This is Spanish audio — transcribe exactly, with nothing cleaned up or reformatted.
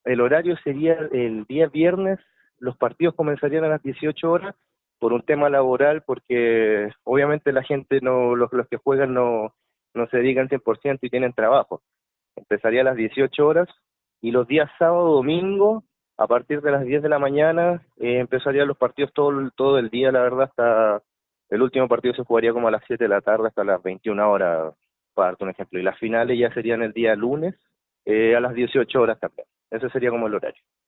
El horario sería el día viernes, los partidos comenzarían a las dieciocho horas por un tema laboral, porque obviamente la gente, no, los, los que juegan no, no se dedican cien por ciento y tienen trabajo. Empezaría a las dieciocho horas y los días sábado, domingo, a partir de las diez de la mañana, eh, empezarían los partidos todo, el- todo el día, la verdad, hasta el último partido se jugaría como a las siete de la tarde hasta las veintiuna horas, para darte un ejemplo. Y las finales ya serían el día lunes, eh, a las dieciocho horas también. Ese sería como el horario.